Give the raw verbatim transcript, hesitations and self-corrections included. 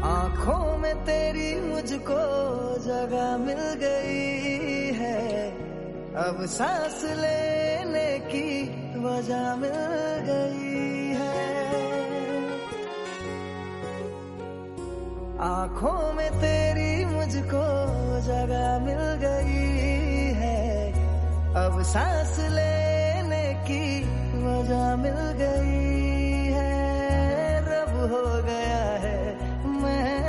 आँखों में तेरी मुझको जगह मिल गई है, अब सांस लेने की वजह मिल गई है। आँखों में तेरी मुझको जगह मिल गई है, अब सांस लेने की वजह मिल गई है। रब हो गया